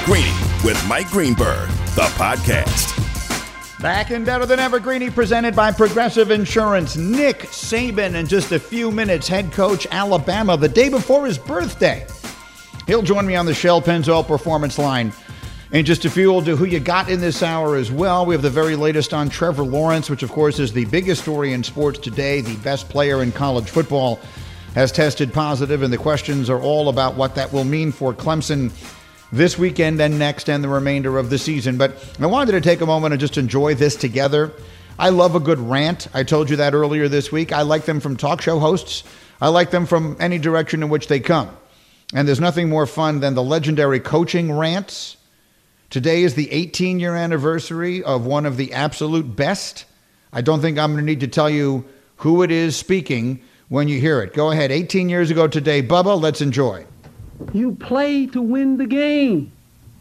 Greeny with Mike Greenberg, the podcast. Back and better than ever, Greeny, presented by Progressive Insurance. Nick Saban in just a few minutes, head coach Alabama, the day before his birthday. He'll join me on the Shell Pennzoil Performance Line in just a few. We'll do Who You Got in this hour as well. We have the very latest on Trevor Lawrence, which of course is the biggest story in sports today. The best player in college football has tested positive, and the questions are all about what that will mean for Clemson this weekend and next and the remainder of the season. But I wanted to take a moment and just enjoy this together. I love a good rant. I told you that earlier this week. I like them from talk show hosts. I like them from any direction in which they come. And there's nothing more fun than the legendary coaching rants. Today is the 18-year anniversary of one of the absolute best. I don't think I'm going to need to tell you who it is speaking when you hear it. Go ahead. 18 years ago today, Bubba, let's enjoy. You play to win the game.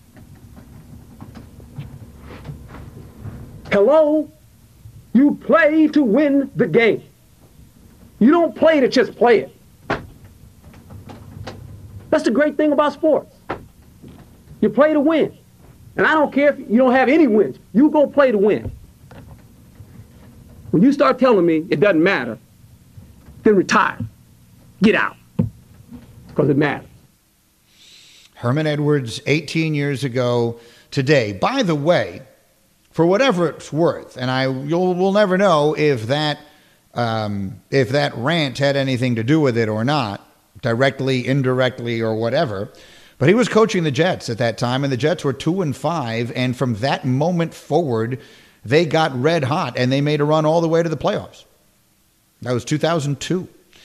Hello? You play to win the game. You don't play to just play it. That's the great thing about sports. You play to win. And I don't care if you don't have any wins. You go play to win. When you start telling me it doesn't matter, then retire. Get out. Because it matters. Herman Edwards, 18 years ago today. By the way, for whatever it's worth, and we'll never know if that rant had anything to do with it or not, directly, indirectly, or whatever. But he was coaching the Jets at that time, and the Jets were 2-5, and from that moment forward, they got red hot, and they made a run all the way to the playoffs. That was 2002.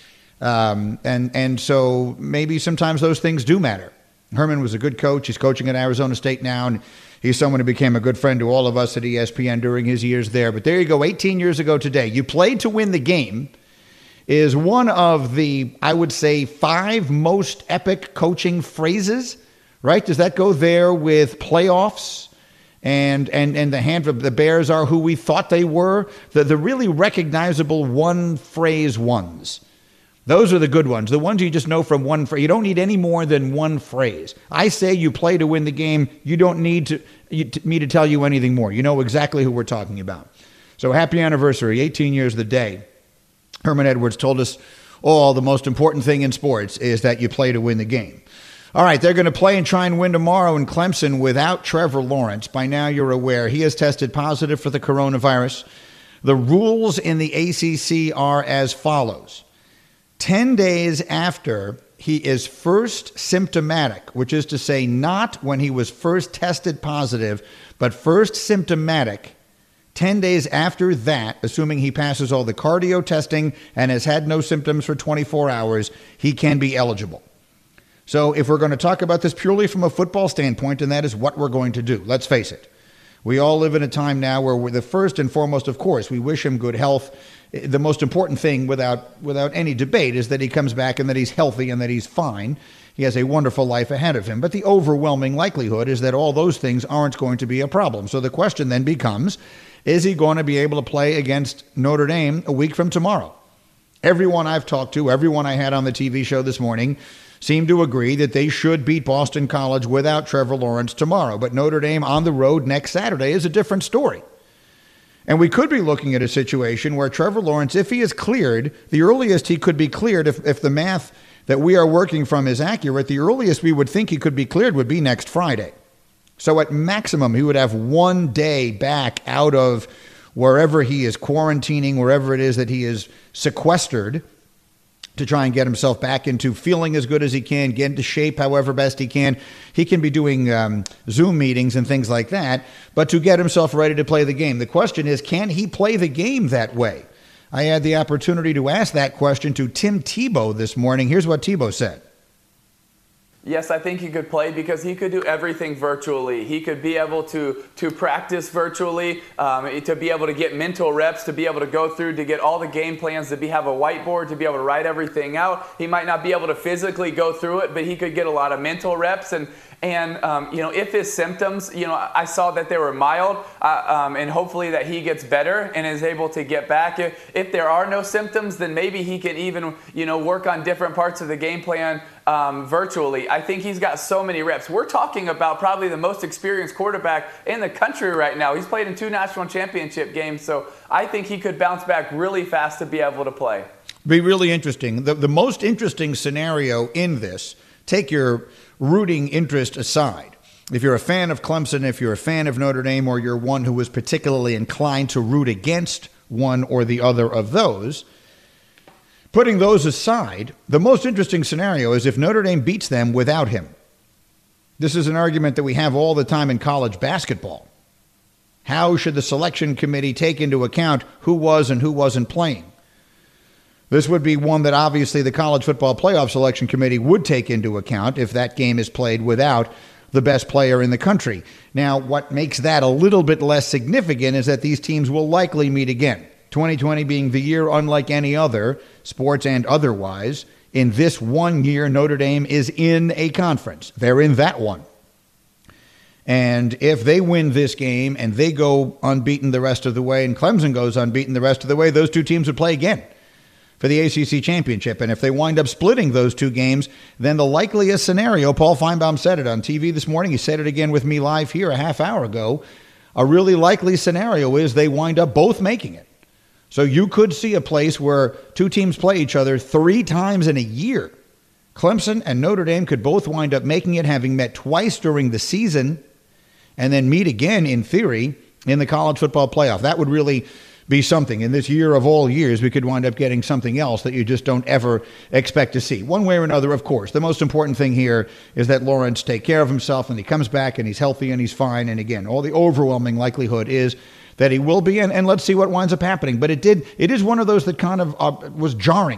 And so maybe sometimes those things do matter. Herman was a good coach. He's coaching at Arizona State now, and he's someone who became a good friend to all of us at ESPN during his years there. But there you go, 18 years ago today. You played to win the game is one of the, I would say, 5 most epic coaching phrases, right? Does that go there with playoffs and the Bears are who we thought they were? The really recognizable one-phrase ones. Those are the good ones, the ones you just know from one phrase. You don't need any more than one phrase. I say you play to win the game. You don't need me to tell you anything more. You know exactly who we're talking about. So happy anniversary, 18 years of the day. Herman Edwards told us the most important thing in sports is that you play to win the game. All right, they're going to play and try and win tomorrow in Clemson without Trevor Lawrence. By now you're aware he has tested positive for the coronavirus. The rules in the ACC are as follows. 10 days after he is first symptomatic, which is to say not when he was first tested positive, but first symptomatic, 10 days after that, assuming he passes all the cardio testing and has had no symptoms for 24 hours, he can be eligible. So if we're going to talk about this purely from a football standpoint, and that is what we're going to do, let's face it. We all live in a time now where we're the first and foremost, of course, we wish him good health. The most important thing without any debate is that he comes back and that he's healthy and that he's fine. He has a wonderful life ahead of him. But the overwhelming likelihood is that all those things aren't going to be a problem. So the question then becomes, is he going to be able to play against Notre Dame a week from tomorrow? Everyone I've talked to, everyone I had on the TV show this morning, seemed to agree that they should beat Boston College without Trevor Lawrence tomorrow. But Notre Dame on the road next Saturday is a different story. And we could be looking at a situation where Trevor Lawrence, if he is cleared, the earliest he could be cleared, if the math that we are working from is accurate, the earliest we would think he could be cleared would be next Friday. So at maximum, he would have 1 day back out of wherever he is quarantining, wherever it is that he is sequestered, to try and get himself back into feeling as good as he can, get into shape however best he can. He can be doing Zoom meetings and things like that, but to get himself ready to play the game. The question is, can he play the game that way? I had the opportunity to ask that question to Tim Tebow this morning. Here's what Tebow said. Yes, I think he could play because he could do everything virtually. He could be able to practice virtually, to be able to get mental reps, to be able to go through, to get all the game plans, to have a whiteboard, to be able to write everything out. He might not be able to physically go through it, but he could get a lot of mental reps. And if his symptoms, I saw that they were mild, and hopefully that he gets better and is able to get back. If there are no symptoms, then maybe he can even, work on different parts of the game plan virtually. I think he's got so many reps. We're talking about probably the most experienced quarterback in the country right now. He's played in 2 national championship games, so I think he could bounce back really fast to be able to play. Be really interesting. The most interesting scenario in this, take your rooting interest aside. If you're a fan of Clemson, if you're a fan of Notre Dame, or you're one who is particularly inclined to root against one or the other of those, putting those aside, the most interesting scenario is if Notre Dame beats them without him. This is an argument that we have all the time in college basketball. How should the selection committee take into account who was and who wasn't playing? This would be one that obviously the College Football Playoff Selection Committee would take into account if that game is played without the best player in the country. Now, what makes that a little bit less significant is that these teams will likely meet again. 2020 being the year unlike any other, sports and otherwise. In this one year, Notre Dame is in a conference. They're in that one. And if they win this game and they go unbeaten the rest of the way and Clemson goes unbeaten the rest of the way, those two teams would play again for the ACC championship. And if they wind up splitting those two games, then the likeliest scenario, Paul Feinbaum said it on TV this morning, he said it again with me live here a half hour ago, a really likely scenario is they wind up both making it. So you could see a place where two teams play each other 3 times in a year. Clemson and Notre Dame could both wind up making it, having met twice during the season, and then meet again, in theory, in the college football playoff. That would really be something. In this year of all years, we could wind up getting something else that you just don't ever expect to see. One way or another, of course. The most important thing here is that Lawrence take care of himself and he comes back and he's healthy and he's fine. And again, all the overwhelming likelihood is that he will be, and let's see what winds up happening. But it is one of those that kind of was jarring.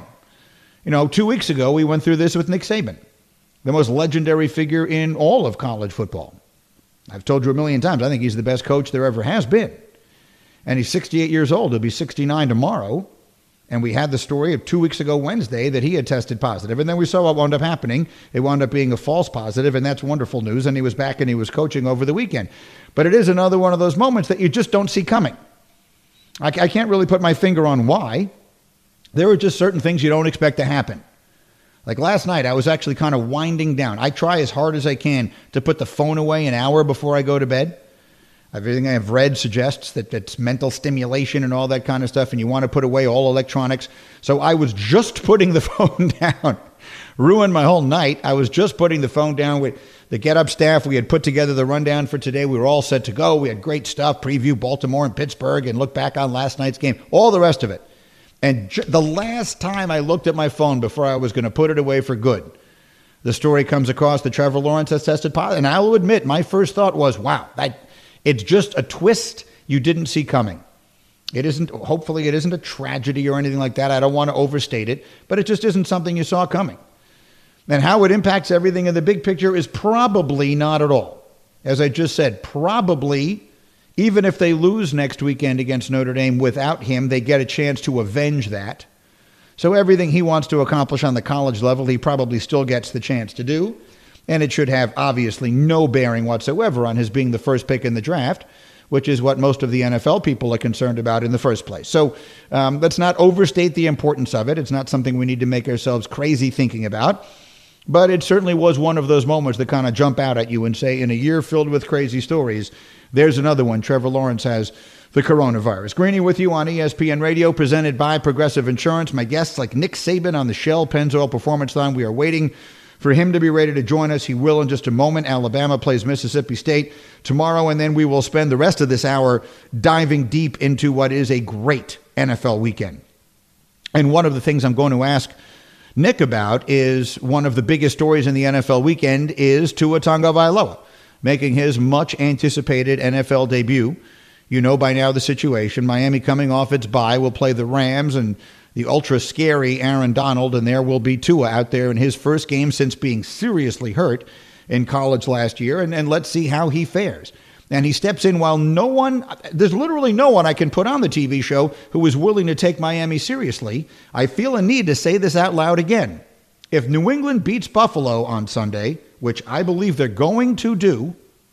2 weeks ago, we went through this with Nick Saban, the most legendary figure in all of college football. I've told you a million times, I think he's the best coach there ever has been. And he's 68 years old. He'll be 69 tomorrow. And we had the story of 2 weeks ago Wednesday that he had tested positive. And then we saw what wound up happening. It wound up being a false positive, and that's wonderful news. And he was back and he was coaching over the weekend. But it is another one of those moments that you just don't see coming. I can't really put my finger on why. There are just certain things you don't expect to happen. Like last night, I was actually kind of winding down. I try as hard as I can to put the phone away an hour before I go to bed. Everything I've read suggests that it's mental stimulation and all that kind of stuff, and you want to put away all electronics. So I was just putting the phone down. Ruined my whole night. I was just putting the phone down with the Get Up staff. We had put together the rundown for today. We were all set to go. We had great stuff, preview Baltimore and Pittsburgh, and look back on last night's game, all the rest of it. And the last time I looked at my phone before I was going to put it away for good, the story comes across that Trevor Lawrence has tested positive. And I will admit, my first thought was, wow, it's just a twist you didn't see coming. Hopefully it isn't a tragedy or anything like that. I don't want to overstate it, but it just isn't something you saw coming. And how it impacts everything in the big picture is probably not at all. As I just said, probably, even if they lose next weekend against Notre Dame without him, they get a chance to avenge that. So everything he wants to accomplish on the college level, he probably still gets the chance to do. And it should have obviously no bearing whatsoever on his being the first pick in the draft, which is what most of the NFL people are concerned about in the first place. So let's not overstate the importance of it. It's not something we need to make ourselves crazy thinking about. But it certainly was one of those moments that kind of jump out at you and say, in a year filled with crazy stories, there's another one. Trevor Lawrence has the coronavirus. Greeny with you on ESPN Radio, presented by Progressive Insurance. My guests like Nick Saban on the Shell Pennzoil Performance Line. We are waiting for him to be ready to join us. He will in just a moment. Alabama plays Mississippi State tomorrow, and then we will spend the rest of this hour diving deep into what is a great NFL weekend. And one of the things I'm going to ask Nick about is one of the biggest stories in the NFL weekend is Tua Tagovailoa making his much-anticipated NFL debut. You know by now the situation. Miami coming off its bye will play the Rams and the ultra-scary Aaron Donald, and there will be Tua out there in his first game since being seriously hurt in college last year, and let's see how he fares. And he steps in while there's literally no one I can put on the TV show who is willing to take Miami seriously. I feel a need to say this out loud again. If New England beats Buffalo on Sunday, which I believe they're going to do,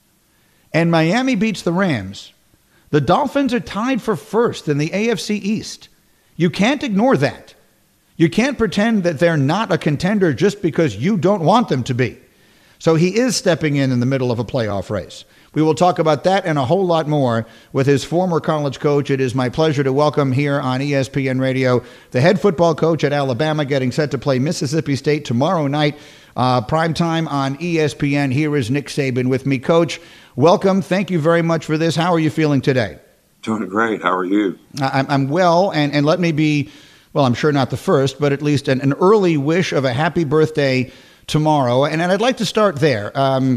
and Miami beats the Rams, the Dolphins are tied for first in the AFC East. You can't ignore that. You can't pretend that they're not a contender just because you don't want them to be. So he is stepping in the middle of a playoff race. We will talk about that and a whole lot more with his former college coach. It is my pleasure to welcome here on ESPN Radio the head football coach at Alabama, getting set to play Mississippi State tomorrow night, prime time on ESPN. Here is Nick Saban with me. Coach, welcome. Thank you very much for this. How are you feeling today? Doing great. How are you? I'm well, and let me be, well, I'm sure not the first, but at least an early wish of a happy birthday tomorrow. And I'd like to start there.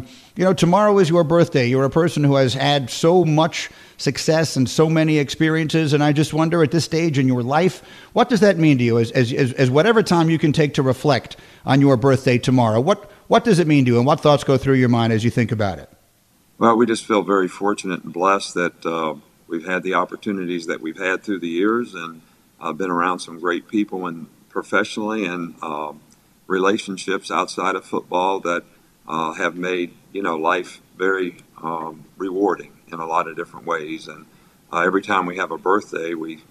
Tomorrow is your birthday. You're a person who has had so much success and so many experiences. And I just wonder, at this stage in your life, what does that mean to you as whatever time you can take to reflect on your birthday tomorrow? What does it mean to you, and what thoughts go through your mind as you think about it? Well, we just feel very fortunate and blessed that we've had the opportunities that we've had through the years, and been around some great people, and professionally and relationships outside of football that have made life very rewarding in a lot of different ways. And every time we have a birthday,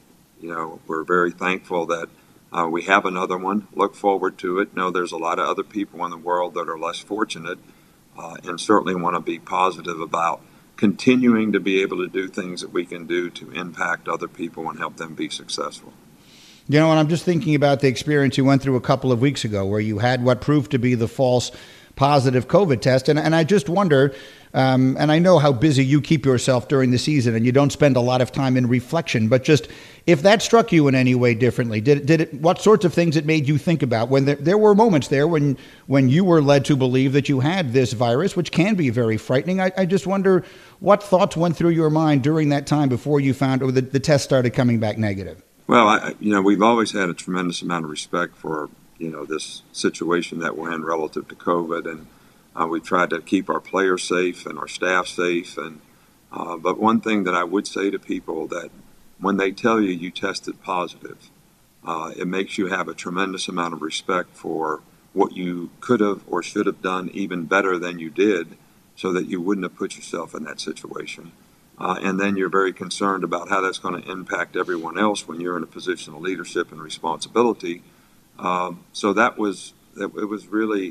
we're very thankful that we have another one. Look forward to it. Know there's a lot of other people in the world that are less fortunate, and certainly want to be positive about continuing to be able to do things that we can do to impact other people and help them be successful. And I'm just thinking about the experience you went through a couple of weeks ago where you had what proved to be the false positive COVID test. And I just wonder, and I know how busy you keep yourself during the season and you don't spend a lot of time in reflection, but just if that struck you in any way differently, did it, what sorts of things it made you think about when there were moments there when you were led to believe that you had this virus, which can be very frightening. I just wonder what thoughts went through your mind during that time before you found or the test started coming back negative. Well, we've always had a tremendous amount of respect for, this situation that we're in relative to COVID, and we tried to keep our players safe and our staff safe. And but one thing that I would say to people, that when they tell you tested positive, it makes you have a tremendous amount of respect for what you could have or should have done even better than you did, so that you wouldn't have put yourself in that situation. And then you're very concerned about how that's going to impact everyone else when you're in a position of leadership and responsibility. So it was really,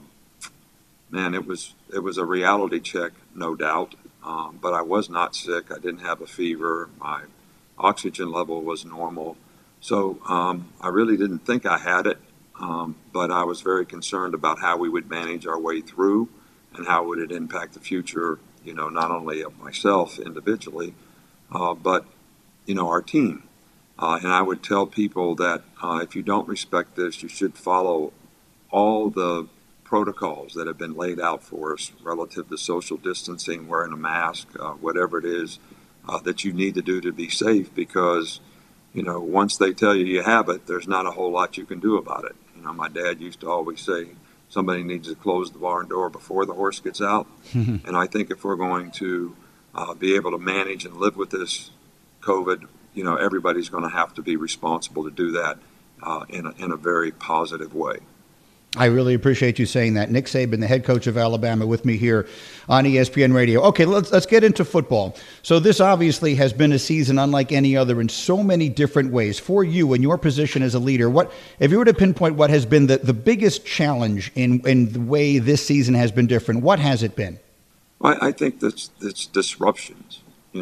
it was a reality check, no doubt. But I was not sick. I didn't have a fever. My oxygen level was normal. So I really didn't think I had it. But I was very concerned about how we would manage our way through and how would it impact the future, not only of myself individually, but, our team. And I would tell people that if you don't respect this, you should follow all the protocols that have been laid out for us relative to social distancing, wearing a mask, whatever it is that you need to do to be safe, because, once they tell you have it, there's not a whole lot you can do about it. My dad used to always say, somebody needs to close the barn door before the horse gets out. And I think if we're going to be able to manage and live with this COVID, everybody's going to have to be responsible to do that in a very positive way. I really appreciate you saying that. Nick Saban, the head coach of Alabama, with me here on ESPN Radio. Okay, let's get into football. So this obviously has been a season unlike any other in so many different ways. For you and your position as a leader, what if you were to pinpoint what has been the biggest challenge in the way this season has been different, what has it been? Well, I think that's disruptions.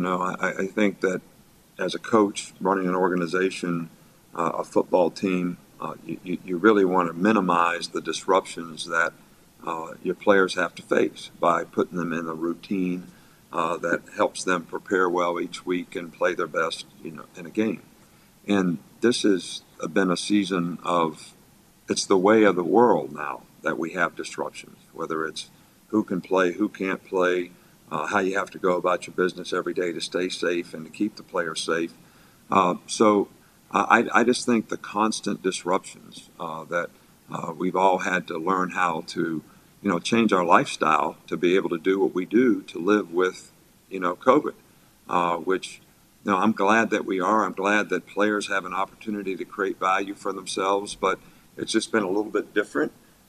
I think that as a coach running an organization, a football team, you really want to minimize the disruptions that your players have to face by putting them in a routine that helps them prepare well each week and play their best, in a game. And this has been a season of, it's the way of the world now that we have disruptions, whether it's who can play, who can't play, how you have to go about your business every day to stay safe and to keep the players safe. So I just think the constant disruptions that we've all had to learn how to, change our lifestyle to be able to do what we do to live with, COVID, which, I'm glad that we are. I'm glad that players have an opportunity to create value for themselves, but it's just been a little bit different.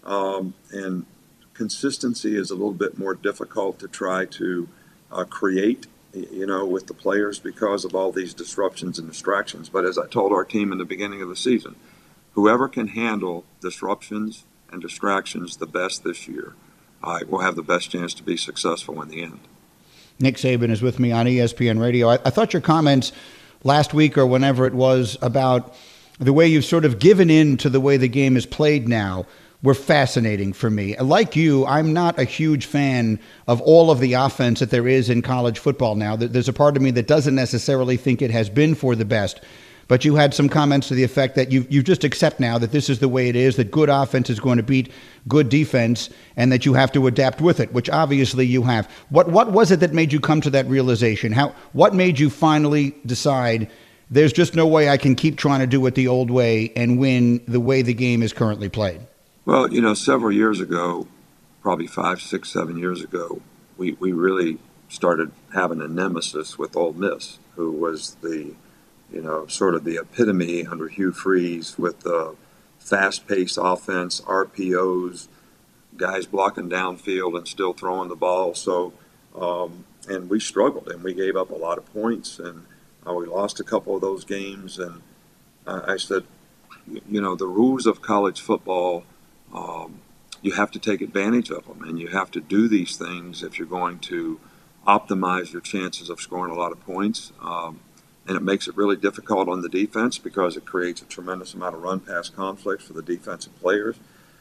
And consistency is a little bit more difficult to try to create, with the players because of all these disruptions and distractions. But as I told our team in the beginning of the season, whoever can handle disruptions and distractions the best this year will have the best chance to be successful in the end. Nick Saban is with me on ESPN Radio. I thought your comments last week or whenever it was about the way you've sort of given in to the way the game is played now were fascinating for me. Like you, I'm not a huge fan of all of the offense that there is in college football now. There's a part of me that doesn't necessarily think it has been for the best. But you had some comments to the effect that you just accept now that this is the way it is, that good offense is going to beat good defense, and that you have to adapt with it, which obviously you have. What was it that made you come to that realization? What made you finally decide there's just no way I can keep trying to do it the old way and win the way the game is currently played? Well, several years ago, probably 5, 6, 7 years ago, we really started having a nemesis with Ole Miss, who was sort of the epitome under Hugh Freeze with the fast-paced offense, RPOs, guys blocking downfield and still throwing the ball. So, and we struggled and we gave up a lot of points, and we lost a couple of those games. And I said, the rules of college football, you have to take advantage of them, and you have to do these things if you're going to optimize your chances of scoring a lot of points. And it makes it really difficult on the defense because it creates a tremendous amount of run-pass conflicts for the defensive players.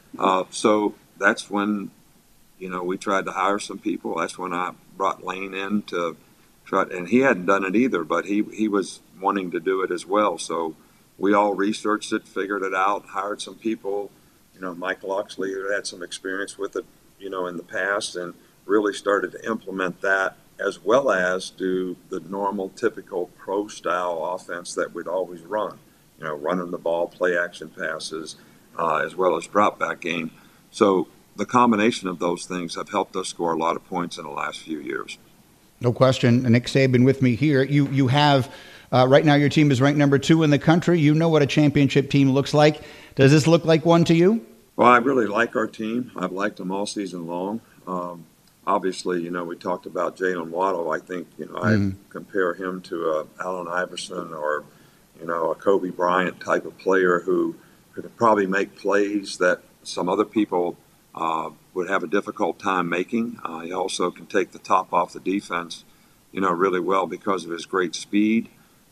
So that's when, we tried to hire some people. That's when I brought Lane in to try, and he hadn't done it either, but he was wanting to do it as well. So we all researched it, figured it out, hired some people. Mike Loxley, who had some experience with it, in the past, and really started to implement that, as well as do the normal, typical pro-style offense that we'd always run, running the ball, play-action passes, as well as drop-back game. So the combination of those things have helped us score a lot of points in the last few years. No question. Nick Saban with me here. You have, right now your team is ranked number 2 in the country. You know what a championship team looks like. Does this look like one to you? Well, I really like our team. I've liked them all season long. Obviously, we talked about Jalen Waddle. I think, I compare him to Allen Iverson or, a Kobe Bryant type of player who could probably make plays that some other people would have a difficult time making. He also can take the top off the defense, really well because of his great speed.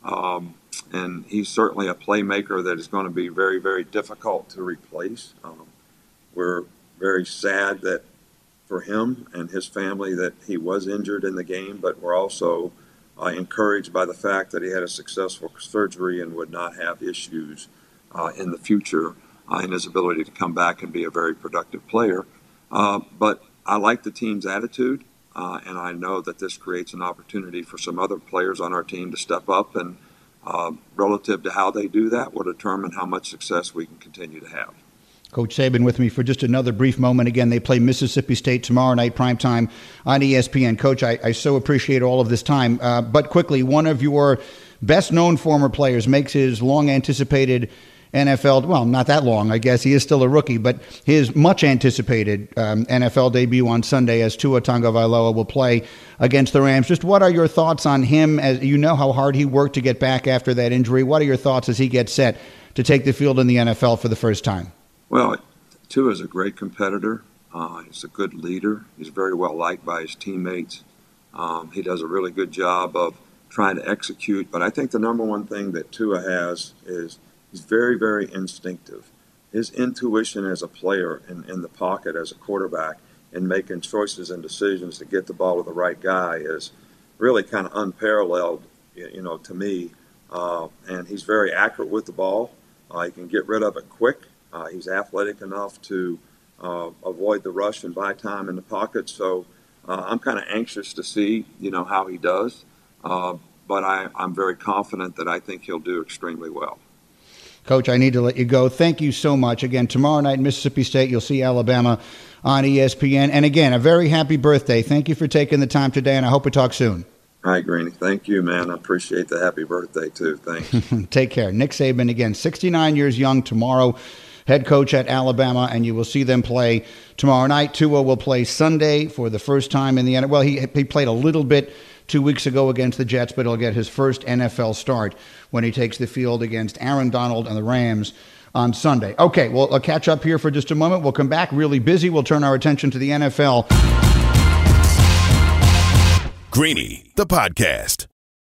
And he's certainly a playmaker that is going to be very, very difficult to replace. We're very sad that for him and his family that he was injured in the game, but we're also encouraged by the fact that he had a successful surgery and would not have issues in the future in his ability to come back and be a very productive player. But I like the team's attitude, and I know that this creates an opportunity for some other players on our team to step up, and relative to how they do that will determine how much success we can continue to have. Coach Saban with me for just another brief moment. Again, they play Mississippi State tomorrow night, primetime on ESPN. Coach, I so appreciate all of this time. But quickly, one of your best-known former players makes his long-anticipated NFL, well, not that long, I guess. He is still a rookie, but his much-anticipated NFL debut on Sunday as Tua Tagovailoa will play against the Rams. Just what are your thoughts on him? As you know how hard he worked to get back after that injury. What are your thoughts as he gets set to take the field in the NFL for the first time? Well, Tua is a great competitor. He's a good leader. He's very well liked by his teammates. He does a really good job of trying to execute. But I think the number one thing that Tua has is he's very, very instinctive. His intuition as a player in the pocket as a quarterback and making choices and decisions to get the ball to the right guy is really kind of unparalleled, to me. And he's very accurate with the ball. He can get rid of it quick. He's athletic enough to avoid the rush and buy time in the pocket. So I'm kind of anxious to see, how he does. But I'm very confident that I think he'll do extremely well. Coach, I need to let you go. Thank you so much. Again, tomorrow night, Mississippi State, you'll see Alabama on ESPN. And again, a very happy birthday. Thank you for taking the time today, and I hope we talk soon. All right, Greeny. Thank you, man. I appreciate the happy birthday, too. Thanks. Take care. Nick Saban, again, 69 years young tomorrow. Head coach at Alabama, and you will see them play tomorrow night. Tua will play Sunday for the first time in the NFL. Well, he played a little bit 2 weeks ago against the Jets, but he'll get his first NFL start when he takes the field against Aaron Donald and the Rams on Sunday. Okay, well, I'll catch up here for just a moment. We'll come back really busy. We'll turn our attention to the NFL. Greeny, the podcast.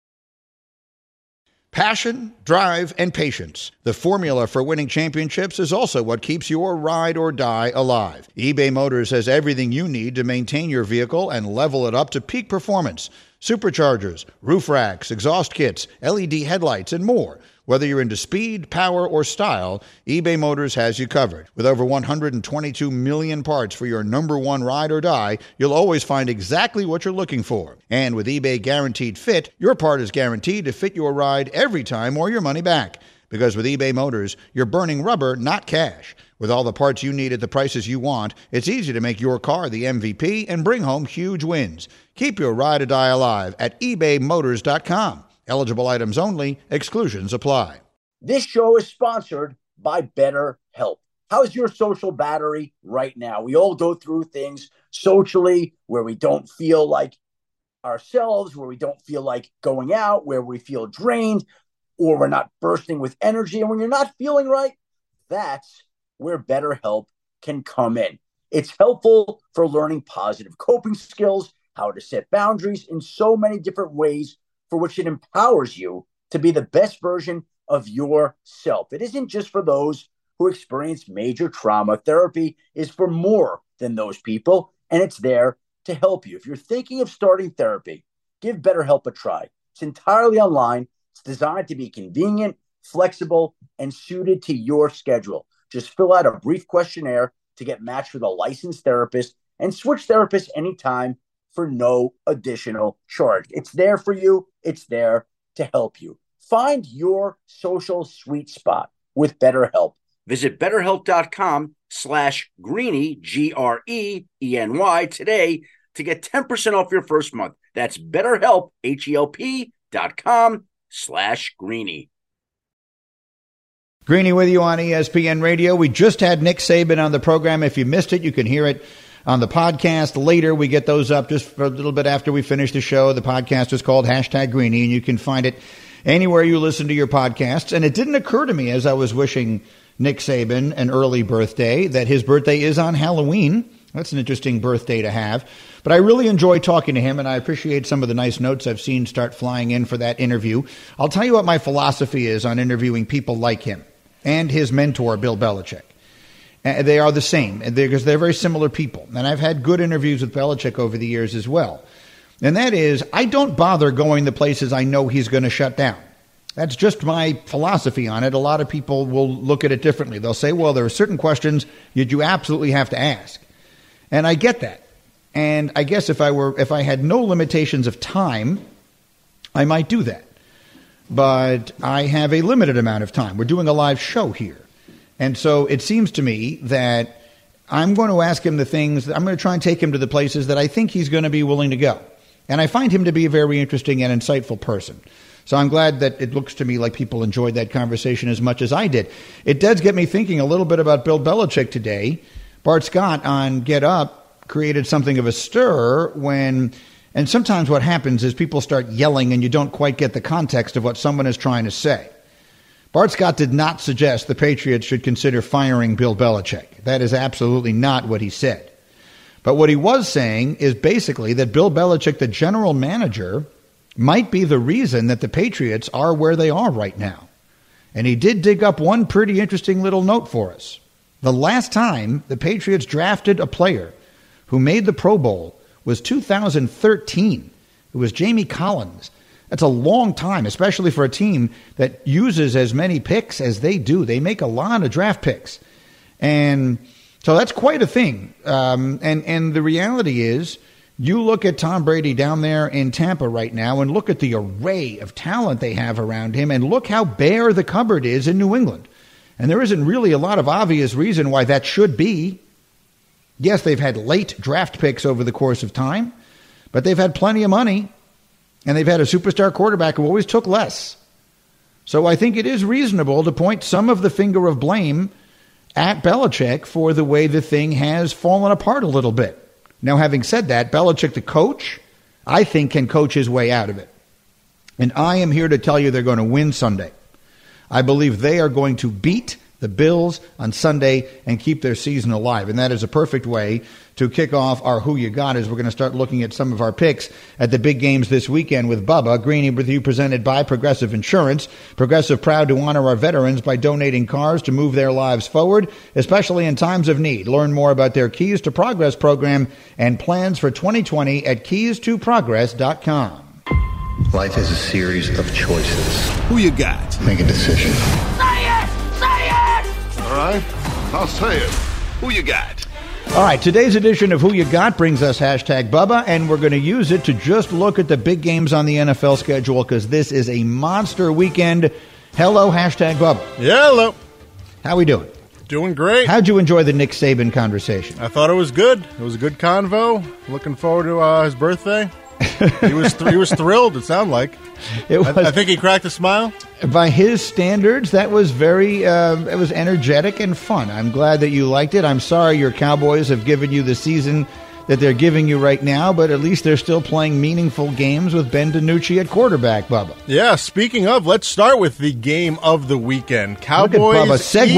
Passion, drive, and patience. The formula for winning championships is also what keeps your ride or die alive. eBay Motors has everything you need to maintain your vehicle and level it up to peak performance. Superchargers, roof racks, exhaust kits, LED headlights, and more. Whether you're into speed, power, or style, eBay Motors has you covered. With over 122 million parts for your number one ride or die, you'll always find exactly what you're looking for. And with eBay Guaranteed Fit, your part is guaranteed to fit your ride every time or your money back. Because with eBay Motors, you're burning rubber, not cash. With all the parts you need at the prices you want, it's easy to make your car the MVP and bring home huge wins. Keep your ride or die alive at ebaymotors.com. Eligible items only. Exclusions apply. This show is sponsored by BetterHelp. How's your social battery right now? We all go through things socially where we don't feel like ourselves, where we don't feel like going out, where we feel drained, or we're not bursting with energy. And when you're not feeling right, that's where BetterHelp can come in. It's helpful for learning positive coping skills, how to set boundaries in so many different ways, for which it empowers you to be the best version of yourself. It isn't just for those who experience major trauma. Therapy is for more than those people, and it's there to help you. If you're thinking of starting therapy, give BetterHelp a try. It's entirely online. It's designed to be convenient, flexible, and suited to your schedule. Just fill out a brief questionnaire to get matched with a licensed therapist and switch therapists anytime for no additional charge. It's there for you. It's there to help you. Find your social sweet spot with BetterHelp. Visit BetterHelp.com/Greeny, GREENY today to get 10% off your first month. That's BetterHelp, HELP.com/Greeny. Greeny with you on ESPN Radio. We just had Nick Saban on the program. If you missed it, you can hear it on the podcast later. We get those up just for a little bit after we finish the show. The podcast is called #Greeny, and you can find it anywhere you listen to your podcasts. And it didn't occur to me as I was wishing Nick Saban an early birthday that his birthday is on Halloween. That's an interesting birthday to have. But I really enjoy talking to him, and I appreciate some of the nice notes I've seen start flying in for that interview. I'll tell you what my philosophy is on interviewing people like him and his mentor, Bill Belichick. They are the same because they're very similar people. And I've had good interviews with Belichick over the years as well. And that is, I don't bother going the places I know he's going to shut down. That's just my philosophy on it. A lot of people will look at it differently. They'll say, well, there are certain questions that you absolutely have to ask. And I get that. And I guess if I had no limitations of time, I might do that. But I have a limited amount of time. We're doing a live show here. And so it seems to me that I'm going to ask him the things, I'm going to try and take him to the places that I think he's going to be willing to go. And I find him to be a very interesting and insightful person. So I'm glad that it looks to me like people enjoyed that conversation as much as I did. It does get me thinking a little bit about Bill Belichick today. Bart Scott on Get Up created something of a stir when, and sometimes what happens is people start yelling and you don't quite get the context of what someone is trying to say. Bart Scott did not suggest the Patriots should consider firing Bill Belichick. That is absolutely not what he said. But what he was saying is basically that Bill Belichick, the general manager, might be the reason that the Patriots are where they are right now. And he did dig up one pretty interesting little note for us. The last time the Patriots drafted a player who made the Pro Bowl was 2013. It was Jamie Collins. That's a long time, especially for a team that uses as many picks as they do. They make a lot of draft picks. And so that's quite a thing. And the reality is, you look at Tom Brady down there in Tampa right now and look at the array of talent they have around him and look how bare the cupboard is in New England. And there isn't really a lot of obvious reason why that should be. Yes, they've had late draft picks over the course of time, but they've had plenty of money. And they've had a superstar quarterback who always took less. So I think it is reasonable to point some of the finger of blame at Belichick for the way the thing has fallen apart a little bit. Now, having said that, Belichick, the coach, I think can coach his way out of it. And I am here to tell you they're going to win Sunday. I believe they are going to beat the Bills on Sunday and keep their season alive. And that is a perfect way to kick off our Who You Got, as we're going to start looking at some of our picks at the big games this weekend with Bubba. Greeny with you, presented by Progressive Insurance. Progressive, proud to honor our veterans by donating cars to move their lives forward, especially in times of need. Learn more about their Keys to Progress program and plans for 2020 at keystoprogress.com. Life is a series of choices. Who you got? Make a decision. Say it! Say it! All right, I'll say it. Who you got? All right, today's edition of Who You Got brings us hashtag Bubba, and we're going to use it to just look at the big games on the NFL schedule because this is a monster weekend. Hello, hashtag Bubba. Yeah, hello. How we doing? Doing great. How'd you enjoy the Nick Saban conversation? I thought it was good. It was a good convo. Looking forward to his birthday. He was thrilled, it sounded like. It was, I think he cracked a smile. By his standards, that was very it was energetic and fun. I'm glad that you liked it. I'm sorry your Cowboys have given you the season that they're giving you right now, but at least they're still playing meaningful games with Ben DiNucci at quarterback, Bubba. Yeah, speaking of, let's start with the game of the weekend. Cowboys, look at Bubba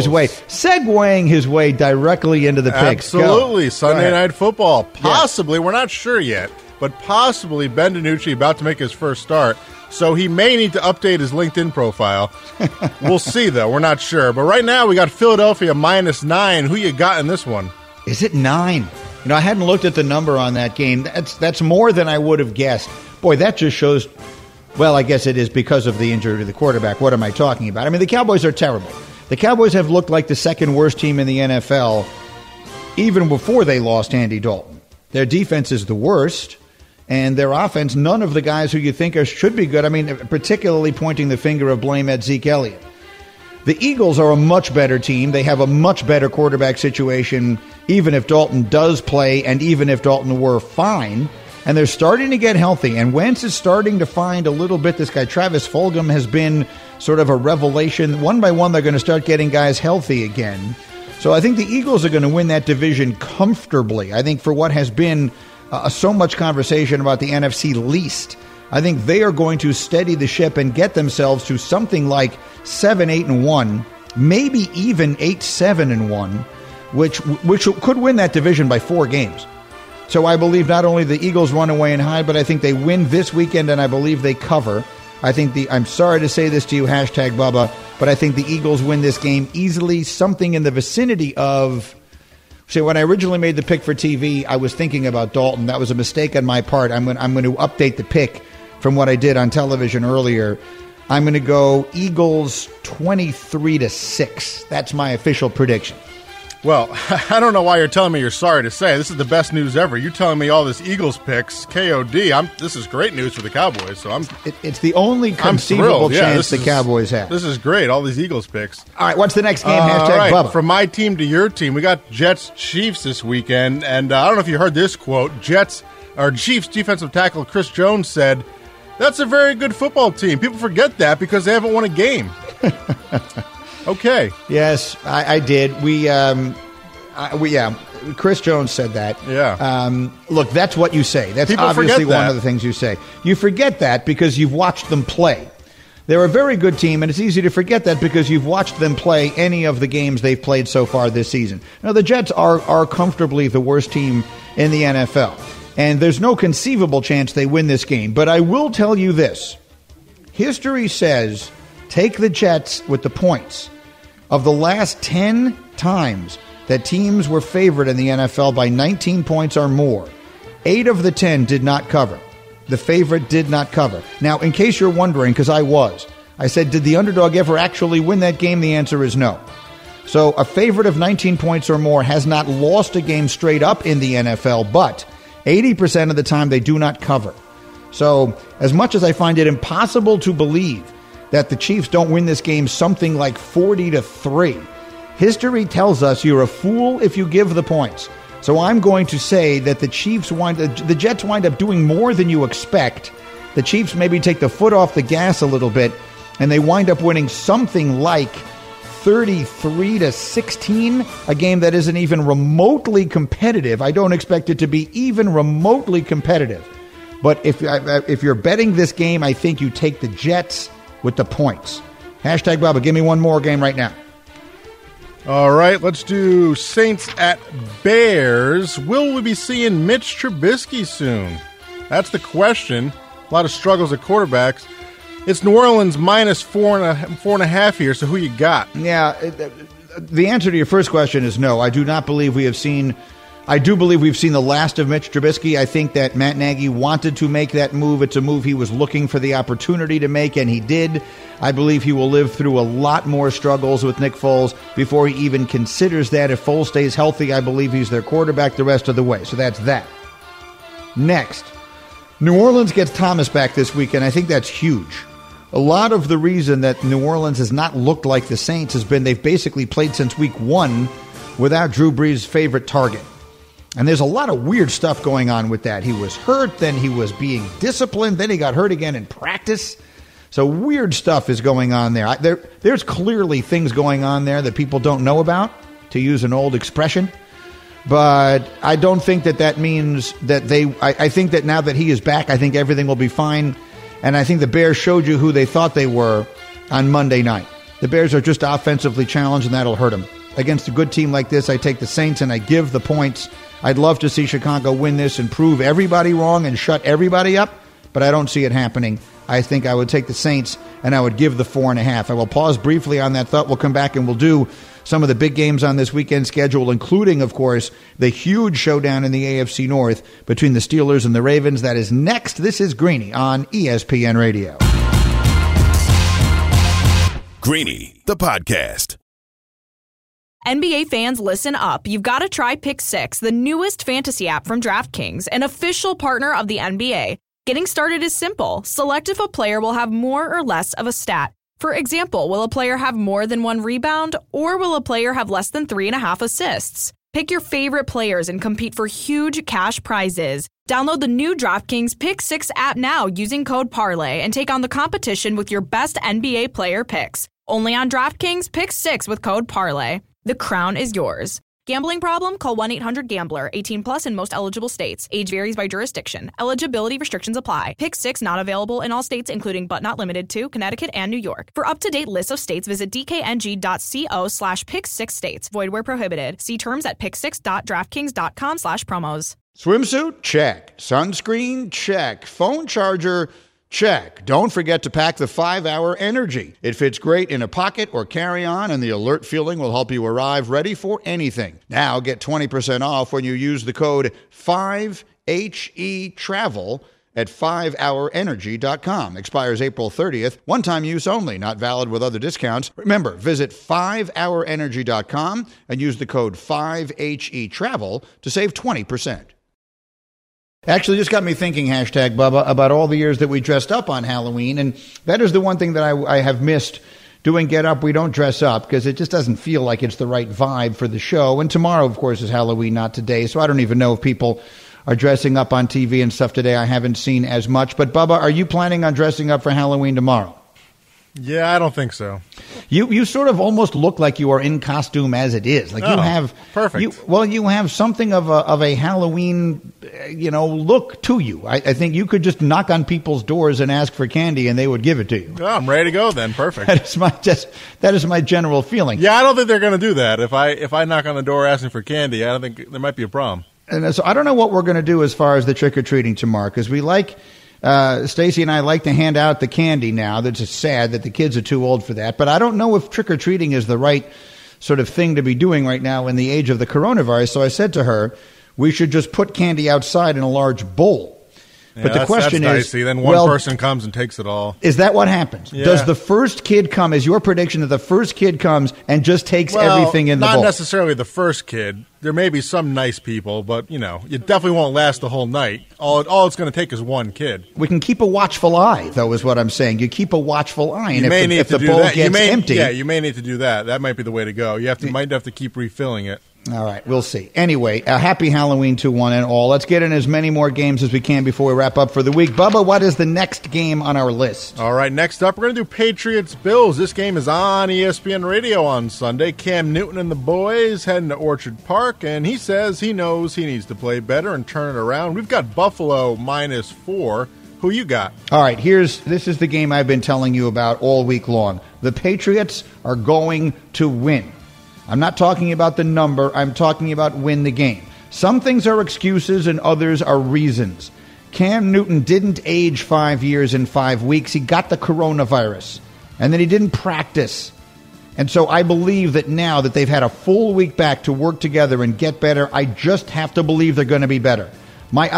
segueing his way directly into the picks. Absolutely. Sunday Night Football. Possibly, we're not sure yet, but possibly Ben DiNucci about to make his first start. So he may need to update his LinkedIn profile. We'll see, though. We're not sure. But right now, we got Philadelphia -9. Who you got in this one? Is it 9? You know, I hadn't looked at the number on that game. That's more than I would have guessed. Boy, that just shows, well, I guess it is because of the injury to the quarterback. What am I talking about? I mean, the Cowboys are terrible. The Cowboys have looked like the second worst team in the NFL even before they lost Andy Dalton. Their defense is the worst. And their offense, none of the guys who you think should be good. I mean, particularly pointing the finger of blame at Zeke Elliott. The Eagles are a much better team. They have a much better quarterback situation, even if Dalton does play and even if Dalton were fine. And they're starting to get healthy. And Wentz is starting to find a little bit. This guy, Travis Fulgham, has been sort of a revelation. One by one, they're going to start getting guys healthy again. So I think the Eagles are going to win that division comfortably. I think for what has been so much conversation about the NFC least, I think they are going to steady the ship and get themselves to something like 7-8-1, maybe even 8-7-1, which could win that division by 4 games. So I believe not only the Eagles run away and hide, but I think they win this weekend, and I believe they cover. I'm sorry to say this to you, hashtag Bubba, but I think the Eagles win this game easily, something in the vicinity of. See, when I originally made the pick for TV, I was thinking about Dalton. That was a mistake on my part. I'm going to update the pick from what I did on television earlier. I'm going to go Eagles 23-6. That's my official prediction. Well, I don't know why you're telling me you're sorry to say. This is the best news ever. You're telling me all this Eagles picks, KOD. This is great news for the Cowboys. So it's the only conceivable chance the Cowboys have. This is great, all these Eagles picks. All right, what's the next game? Hashtag Bubba. From my team to your team, we got Jets-Chiefs this weekend. And I don't know if you heard this quote. Chiefs defensive tackle Chris Jones said, "That's a very good football team. People forget that because they haven't won a game." Okay. Yes, I did. Chris Jones said that. Yeah. Look, that's what you say. That's People obviously forget one of the things you say. You forget that because you've watched them play. They're a very good team, and it's easy to forget that because you've watched them play any of the games they've played so far this season. Now, the Jets are comfortably the worst team in the NFL, and there's no conceivable chance they win this game. But I will tell you this. History says take the Jets with the points. Of the last 10 times that teams were favored in the NFL by 19 points or more, 8 of the 10 did not cover. The favorite did not cover. Now, in case you're wondering, because I said, did the underdog ever actually win that game? The answer is no. So a favorite of 19 points or more has not lost a game straight up in the NFL, but 80% of the time they do not cover. So as much as I find it impossible to believe that the Chiefs don't win this game something like 40-3. History tells us you're a fool if you give the points. So I'm going to say that the Jets wind up doing more than you expect. The Chiefs maybe take the foot off the gas a little bit, and they wind up winning something like 33-16, a game that isn't even remotely competitive. I don't expect it to be even remotely competitive. But if you're betting this game, I think you take the Jets with the points. Hashtag Bubba, give me one more game right now. All right, let's do Saints at Bears. Will we be seeing Mitch Trubisky soon? That's the question. A lot of struggles at quarterbacks. It's New Orleans minus 4.5 here, so who you got? Yeah, the answer to your first question is no. I do not believe we have seen... I do believe we've seen the last of Mitch Trubisky. I think that Matt Nagy wanted to make that move. It's a move he was looking for the opportunity to make, and he did. I believe he will live through a lot more struggles with Nick Foles before he even considers that. If Foles stays healthy, I believe he's their quarterback the rest of the way. So that's that. Next, New Orleans gets Thomas back this weekend. I think that's huge. A lot of the reason that New Orleans has not looked like the Saints has been they've basically played since week 1 without Drew Brees' favorite target. And there's a lot of weird stuff going on with that. He was hurt, then he was being disciplined, then he got hurt again in practice. So weird stuff is going on there. There's clearly things going on there that people don't know about, to use an old expression. But I don't think that means that I think that now that he is back, I think everything will be fine. And I think the Bears showed you who they thought they were on Monday night. The Bears are just offensively challenged, and that'll hurt them. Against a good team like this, I take the Saints and I give the points. I'd love to see Chicago win this and prove everybody wrong and shut everybody up, but I don't see it happening. I think I would take the Saints and I would give the 4.5. I will pause briefly on that thought. We'll come back and we'll do some of the big games on this weekend schedule, including, of course, the huge showdown in the AFC North between the Steelers and the Ravens. That is next. This is Greeny on ESPN Radio. Greeny, the podcast. NBA fans, listen up. You've got to try Pick 6, the newest fantasy app from DraftKings, an official partner of the NBA. Getting started is simple. Select if a player will have more or less of a stat. For example, will a player have more than 1 rebound, or will a player have less than 3.5 assists? Pick your favorite players and compete for huge cash prizes. Download the new DraftKings Pick 6 app now using code PARLAY and take on the competition with your best NBA player picks. Only on DraftKings Pick 6 with code PARLAY. The crown is yours. Gambling problem? Call 1-800-GAMBLER. 18 plus in most eligible states. Age varies by jurisdiction. Eligibility restrictions apply. Pick 6 not available in all states, including but not limited to Connecticut and New York. For up-to-date lists of states, visit dkng.co/pick6states. Void where prohibited. See terms at pick6.draftkings.com/promos. Swimsuit? Check. Sunscreen? Check. Phone charger? Check. Don't forget to pack the 5-Hour Energy. It fits great in a pocket or carry-on, and the alert feeling will help you arrive ready for anything. Now get 20% off when you use the code 5HETRAVEL at 5hourenergy.com. Expires April 30th. One-time use only. Not valid with other discounts. Remember, visit 5hourenergy.com and use the code 5HETRAVEL to save 20%. Actually, just got me thinking, hashtag Bubba, about all the years that we dressed up on Halloween. And that is the one thing that I have missed doing Get Up, We Don't Dress Up, because it just doesn't feel like it's the right vibe for the show. And tomorrow, of course, is Halloween, not today. So I don't even know if people are dressing up on TV and stuff today. I haven't seen as much. But Bubba, are you planning on dressing up for Halloween tomorrow? Yeah, I don't think so. You sort of almost look like you are in costume as it is. Like you have perfect. You have something of a Halloween, look to you. I think you could just knock on people's doors and ask for candy, and they would give it to you. Oh, I'm ready to go then. Perfect. That is my general feeling. Yeah, I don't think they're going to do that. If I knock on the door asking for candy, I don't think there might be a problem. And so I don't know what we're going to do as far as the trick or treating tomorrow, because we like. Stacy and I like to hand out the candy now. That's just sad that the kids are too old for that. But I don't know if trick-or-treating is the right sort of thing to be doing right now in the age of the coronavirus. So I said to her, we should just put candy outside in a large bowl. Yeah, but the question that's is, dicey. Then one person comes and takes it all. Is that what happens? Yeah. Does the first kid come? Is your prediction that the first kid comes and just takes everything in the bowl? Not necessarily the first kid. There may be some nice people, but you definitely won't last the whole night. All it's going to take is one kid. We can keep a watchful eye, though, is what I'm saying. You keep a watchful eye, and if the bowl gets empty, yeah, you may need to do that. That might be the way to go. You might have to keep refilling it. All right, we'll see. Anyway, happy Halloween to one and all. Let's get in as many more games as we can before we wrap up for the week. Bubba, what is the next game on our list? All right, next up, we're going to do Patriots-Bills. This game is on ESPN Radio on Sunday. Cam Newton and the boys heading to Orchard Park, and he says he knows he needs to play better and turn it around. We've got Buffalo -4. Who you got? All right, this is the game I've been telling you about all week long. The Patriots are going to win. I'm not talking about the number. I'm talking about win the game. Some things are excuses and others are reasons. Cam Newton didn't age 5 years in 5 weeks. He got the coronavirus, and then he didn't practice. And so I believe that now that they've had a full week back to work together and get better, I just have to believe they're going to be better. My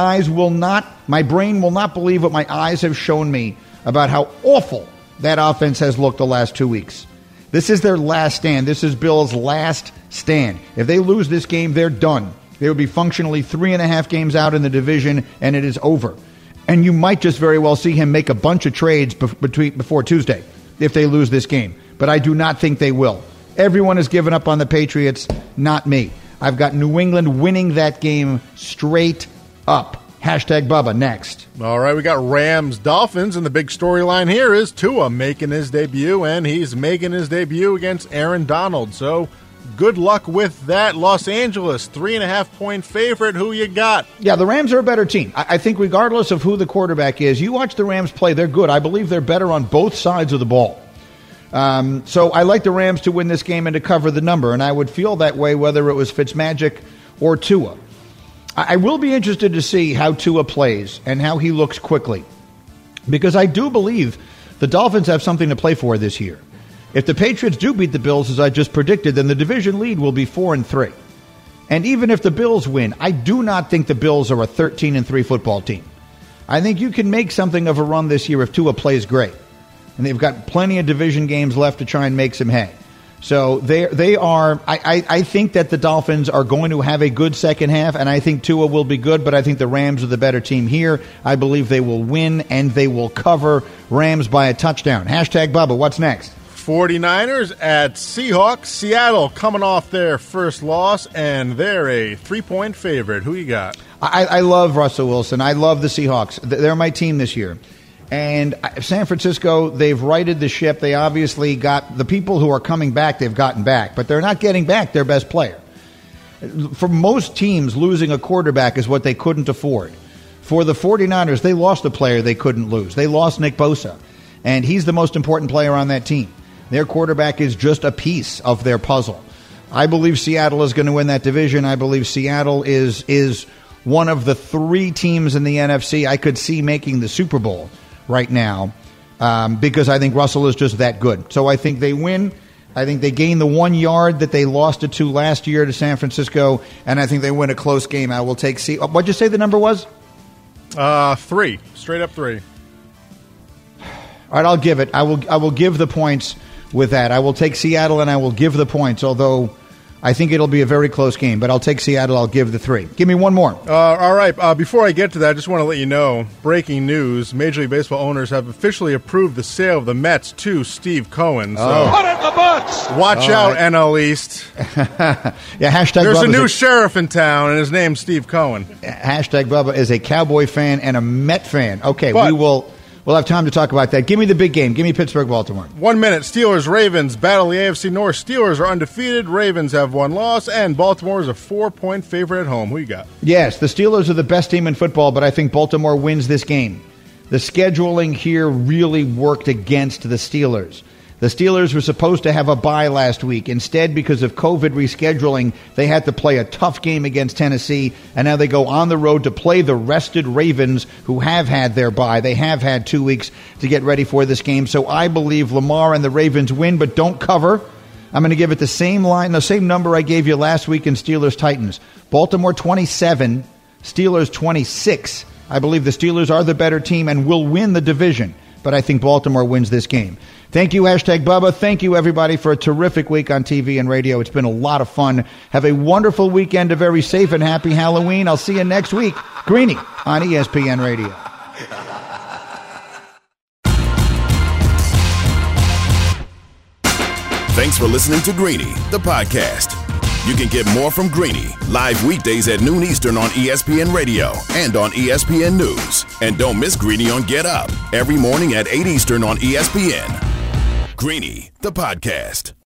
brain will not believe what my eyes have shown me about how awful that offense has looked the last 2 weeks. This is their last stand. This is Bill's last stand. If they lose this game, they're done. They would be functionally 3.5 games out in the division, and it is over. And you might just very well see him make a bunch of trades before Tuesday if they lose this game. But I do not think they will. Everyone has given up on the Patriots, not me. I've got New England winning that game straight up. Hashtag Bubba next. All right, we got Rams Dolphins, and the big storyline here is Tua making his debut, and he's making his debut against Aaron Donald. So good luck with that. Los Angeles, 3.5-point favorite. Who you got? Yeah, the Rams are a better team. I think regardless of who the quarterback is, you watch the Rams play, they're good. I believe they're better on both sides of the ball. So I like the Rams to win this game and to cover the number, and I would feel that way whether it was Fitzmagic or Tua. I will be interested to see how Tua plays and how he looks quickly, because I do believe the Dolphins have something to play for this year. If the Patriots do beat the Bills, as I just predicted, then the division lead will be 4-3. And even if the Bills win, I do not think the Bills are a 13-3 football team. I think you can make something of a run this year if Tua plays great. And they've got plenty of division games left to try and make some hay. So they are. I think that the Dolphins are going to have a good second half, and I think Tua will be good, but I think the Rams are the better team here. I believe they will win, and they will cover. Rams by a touchdown. Hashtag Bubba, what's next? 49ers at Seahawks. Seattle coming off their first loss, and they're a 3-point favorite. Who you got? I love Russell Wilson. I love the Seahawks. They're my team this year. And San Francisco, they've righted the ship. They obviously got the people who are coming back, they've gotten back. But they're not getting back their best player. For most teams, losing a quarterback is what they couldn't afford. For the 49ers, they lost a player they couldn't lose. They lost Nick Bosa. And he's the most important player on that team. Their quarterback is just a piece of their puzzle. I believe Seattle is going to win that division. I believe Seattle is one of the 3 teams in the NFC I could see making the Super Bowl right now, because I think Russell is just that good. So I think they win. I think they gain the 1 yard that they lost it to last year to San Francisco, and I think they win a close game. I will take what'd you say the number was? 3. Straight up 3. All right, I'll give it. I will give the points with that. I will take Seattle, and I will give the points, although I think it'll be a very close game, but I'll take Seattle. I'll give the 3. Give me one more. All right. Before I get to that, I just want to let you know, breaking news, Major League Baseball owners have officially approved the sale of the Mets to Steve Cohen. So put it in the books! Watch out, NL East. Yeah, hashtag There's Bubba's a new sheriff in town, and his name's Steve Cohen. Hashtag Bubba is a Cowboy fan and a Met fan. Okay, but we'll have time to talk about that. Give me the big game. Give me Pittsburgh-Baltimore. 1 minute. Steelers-Ravens battle the AFC North. Steelers are undefeated. Ravens have 1 loss. And Baltimore is a 4-point favorite at home. Who you got? Yes, the Steelers are the best team in football, but I think Baltimore wins this game. The scheduling here really worked against the Steelers. The Steelers were supposed to have a bye last week. Instead, because of COVID rescheduling, they had to play a tough game against Tennessee, and now they go on the road to play the rested Ravens, who have had their bye. They have had 2 weeks to get ready for this game, so I believe Lamar and the Ravens win, but don't cover. I'm going to give it the same line, the same number I gave you last week in Steelers-Titans. Baltimore 27, Steelers 26. I believe the Steelers are the better team and will win the division, but I think Baltimore wins this game. Thank you, hashtag Bubba. Thank you, everybody, for a terrific week on TV and radio. It's been a lot of fun. Have a wonderful weekend, a very safe and happy Halloween. I'll see you next week. Greeny on ESPN Radio. Thanks for listening to Greeny, the podcast. You can get more from Greeny live weekdays at noon Eastern on ESPN Radio and on ESPN News. And don't miss Greeny on Get Up every morning at 8 Eastern on ESPN. Greeny, the podcast.